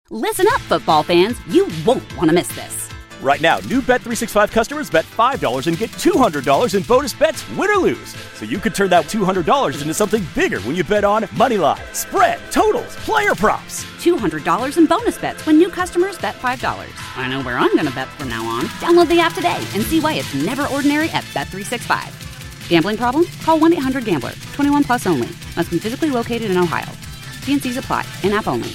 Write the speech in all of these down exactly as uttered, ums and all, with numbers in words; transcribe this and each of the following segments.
Listen up, football fans. You won't want to miss this. Right now, new Bet three sixty-five customers bet five dollars and get two hundred dollars in bonus bets, win or lose. So you could turn that two hundred dollars into something bigger when you bet on money line, spread, totals, player props. two hundred dollars in bonus bets when new customers bet five dollars. I know where I'm going to bet from now on. Download the app today and see why it's never ordinary at Bet three sixty-five. Gambling problem? Call one eight hundred gambler. twenty-one plus only. Must be physically located in Ohio. T and C's apply. In-app only.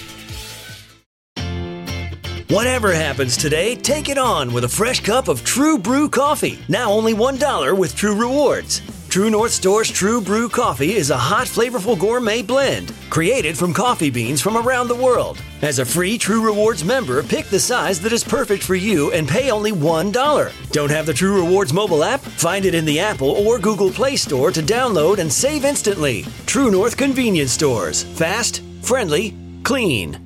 Whatever happens today, take it on with a fresh cup of True Brew coffee. Now only one dollar with True Rewards. True North Store's True Brew coffee is a hot, flavorful gourmet blend created from coffee beans from around the world. As a free True Rewards member, pick the size that is perfect for you and pay only one dollar. Don't have the True Rewards mobile app? Find it in the Apple or Google Play Store to download and save instantly. True North Convenience Stores. Fast, friendly, clean.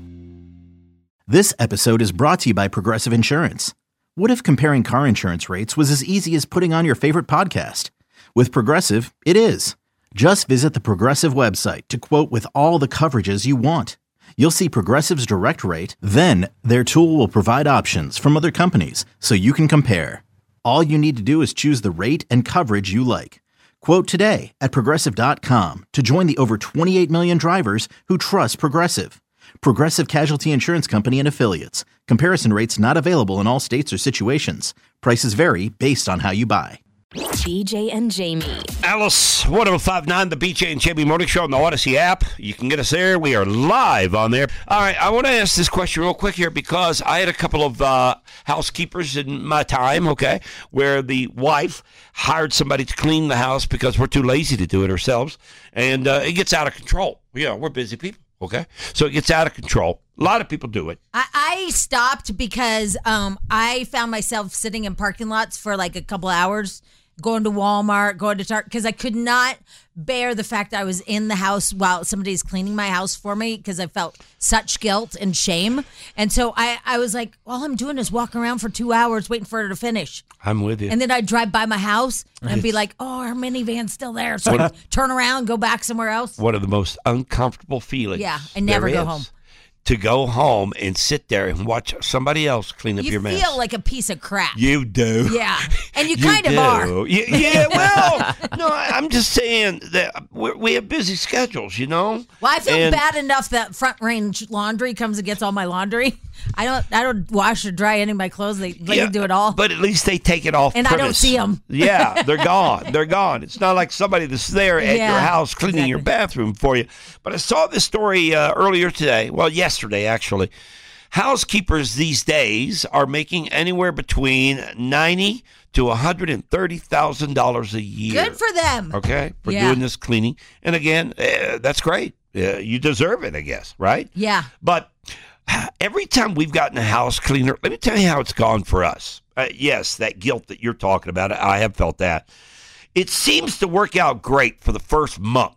This episode is brought to you by Progressive Insurance. What if comparing car insurance rates was as easy as putting on your favorite podcast? With Progressive, it is. Just visit the Progressive website to quote with all the coverages you want. You'll see Progressive's direct rate, then their tool will provide options from other companies so you can compare. All you need to do is choose the rate and coverage you like. Quote today at Progressive dot com to join the over twenty-eight million drivers who trust Progressive. Progressive Casualty Insurance Company and Affiliates. Comparison rates not available in all states or situations. Prices vary based on how you buy. B J and Jamie. Alice, one oh five point nine, the B J and Jamie Morning Show on the Odyssey app. You can get us there. We are live on there. All right, I want to ask this question real quick here because I had a couple of uh, housekeepers in my time, okay, where the wife hired somebody to clean the house because we're too lazy to do it ourselves, and uh, it gets out of control. You know, we're busy people. Okay, so it gets out of control. A lot of people do it. I, I stopped because um, I found myself sitting in parking lots for like a couple hours, going to Walmart, going to Target, because I could not bear the fact that I was in the house while somebody's cleaning my house for me because I felt such guilt and shame. And so I, I was like, all I'm doing is walking around for two hours waiting for her to finish. I'm with you. And then I'd drive by my house and I'd be like, oh, our minivan's still there. So I'd turn around, go back somewhere else. One of the most uncomfortable feelings. Yeah, and never there go is. home. To go home and sit there and watch somebody else clean up you your mess. You feel like a piece of crap. You do. Yeah, and you, you kind do. of are. Yeah, yeah well, no, I'm just saying that we're, we have busy schedules, you know? Well, I feel and, bad enough that Front Range Laundry comes and gets all my laundry. I don't I don't wash or dry any of my clothes. They let yeah, me do it all. But at least they take it off And premise. I don't see them. Yeah, they're gone. They're gone. It's not like somebody that's there at yeah, your house cleaning exactly. your bathroom for you. But I saw this story uh, earlier today. Well, yesterday, actually. Housekeepers these days are making anywhere between ninety thousand dollars to one hundred thirty thousand dollars a year. Good for them. Okay, for yeah. doing this cleaning. And again, uh, that's great. Uh, you deserve it, I guess, right? Yeah. But every time we've gotten a house cleaner, let me tell you how it's gone for us. Uh, yes, that guilt that you're talking about, I have felt that. It seems to work out great for the first month.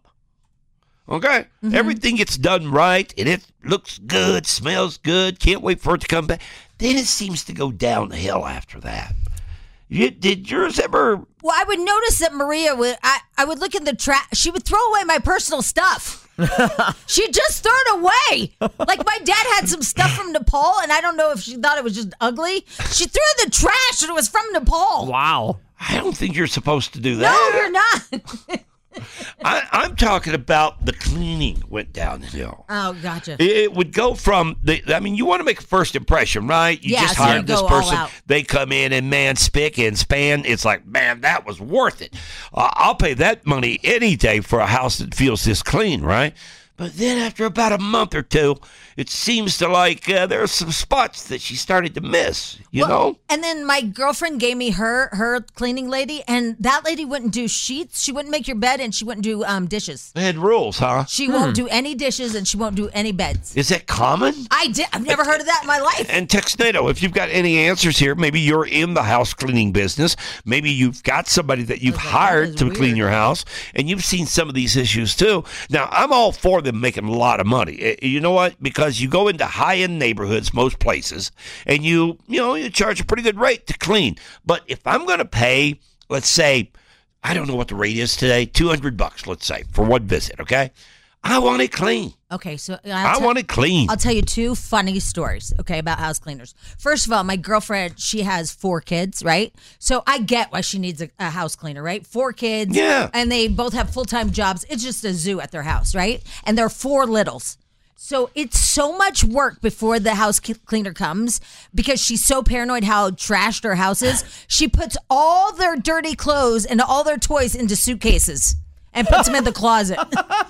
Okay? Mm-hmm. Everything gets done right, and it looks good, smells good, can't wait for it to come back. Then it seems to go downhill after that. You, did yours ever... Well, I would notice that Maria would, I, I would look in the trash. She would throw away my personal stuff. She'd just throw it away. Like my dad had some stuff from Nepal, and I don't know if she thought it was just ugly. She threw it in the trash, and it was from Nepal. Wow. I don't think you're supposed to do that. No, you're not. I, I'm talking about the cleaning went downhill. Oh, gotcha. It, it would go from, the. I mean, you want to make a first impression, right? You yeah, just so hired you this go person. all out. They come in and man, spick and span. It's like, man, that was worth it. Uh, I'll pay that money any day for a house that feels this clean, right? But then after about a month or two, it seems to like uh, there are some spots that she started to miss, you well, know? And then my girlfriend gave me her her cleaning lady, and that lady wouldn't do sheets. She wouldn't make your bed, and she wouldn't do um, dishes. They had rules, huh? She hmm. won't do any dishes, and she won't do any beds. Is that common? I did. I've never heard of that in my life. And Texnado, if you've got any answers here, maybe you're in the house cleaning business. Maybe you've got somebody that you've okay, hired that to weird. clean your house, and you've seen some of these issues too. Now, I'm all for them making a lot of money. You know what? Because you go into high-end neighborhoods, most places, and you, you know, you charge a pretty good rate to clean. But if I'm going to pay, let's say, I don't know what the rate is today, two hundred bucks, let's say, for one visit, okay? I want it clean. Okay, so I'll I tell- want it clean. I'll tell you two funny stories, okay, about house cleaners. First of all, my girlfriend, she has four kids, right? So I get why she needs a, a house cleaner, right? Four kids. Yeah. And they both have full-time jobs. It's just a zoo at their house, right? And they're four littles. So it's so much work before the house cleaner comes because she's so paranoid how trashed her house is. She puts all their dirty clothes and all their toys into suitcases and puts them in the closet.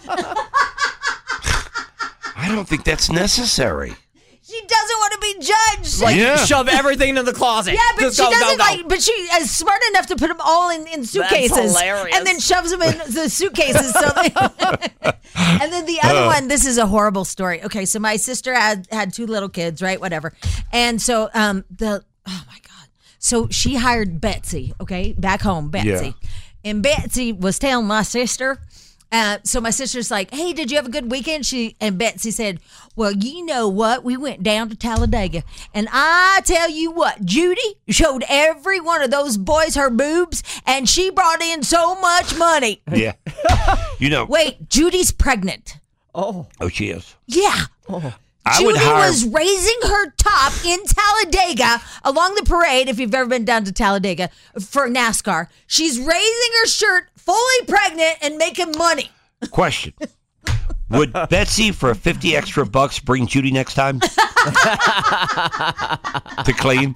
I don't think that's necessary. She doesn't want to be judged. Like, Yeah. shove everything in the closet. Yeah, but Just she go, go, doesn't go. like. But she is smart enough to put them all in, in suitcases, hilarious. and then shoves them in the suitcases. So, they, and then the other one. This is a horrible story. Okay, so my sister had had two little kids, right? Whatever, and so um the oh my god, so she hired Betsy, okay, back home, Betsy, Yeah. and Betsy was telling my sister. Uh, so my sister's like, "Hey, did you have a good weekend?" She and Betsy said, "Well, you know what? We went down to Talladega, and I tell you what, Judy showed every one of those boys her boobs, and she brought in so much money." Yeah. You know. Wait, Judy's pregnant. Oh. Oh, she is. Yeah. I would Judy hire. was raising her top in Talladega along the parade, if you've ever been down to Talladega for NASCAR. She's raising her shirt, fully pregnant, and making money. Question. Would Betsy, for fifty extra bucks, bring Judy next time? To clean?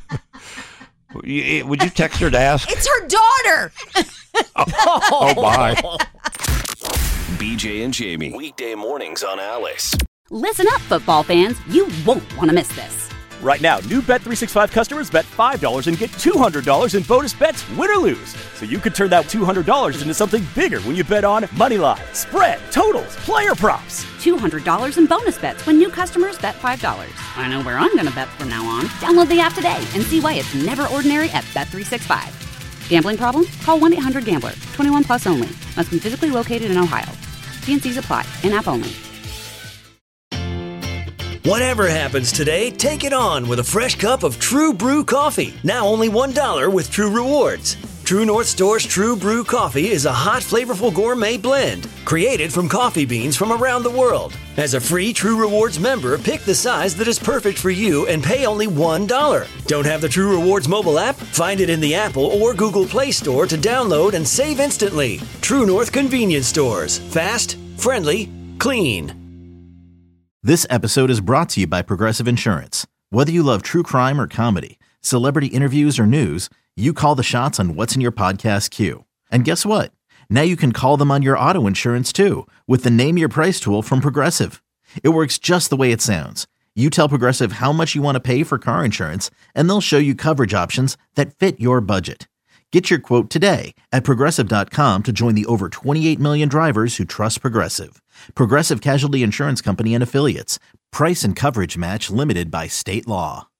You- Would you text her to ask? It's her daughter. Oh, my. B J and Jamie. Weekday mornings on Alice. Listen up, football fans. You won't want to miss this. Right now, new Bet three sixty-five customers bet five dollars and get two hundred dollars in bonus bets, win or lose. So you could turn that two hundred dollars into something bigger when you bet on Moneyline, spread, totals, player props. two hundred dollars in bonus bets when new customers bet five dollars. I know where I'm going to bet from now on. Download the app today and see why it's never ordinary at Bet three sixty-five. Gambling problem? Call one eight hundred gambler. twenty-one plus only. Must be physically located in Ohio. T and Cs apply. In-app only. Whatever happens today, take it on with a fresh cup of True Brew coffee. Now only one dollar with True Rewards. True North Store's True Brew coffee is a hot, flavorful gourmet blend created from coffee beans from around the world. As a free True Rewards member, pick the size that is perfect for you and pay only one dollar. Don't have the True Rewards mobile app? Find it in the Apple or Google Play Store to download and save instantly. True North Convenience Stores. Fast, friendly, clean. This episode is brought to you by Progressive Insurance. Whether you love true crime or comedy, celebrity interviews or news, you call the shots on what's in your podcast queue. And guess what? Now you can call them on your auto insurance too with the Name Your Price tool from Progressive. It works just the way it sounds. You tell Progressive how much you want to pay for car insurance, and they'll show you coverage options that fit your budget. Get your quote today at Progressive dot com to join the over twenty-eight million drivers who trust Progressive. Progressive Casualty Insurance Company and Affiliates. Price and coverage match limited by state law.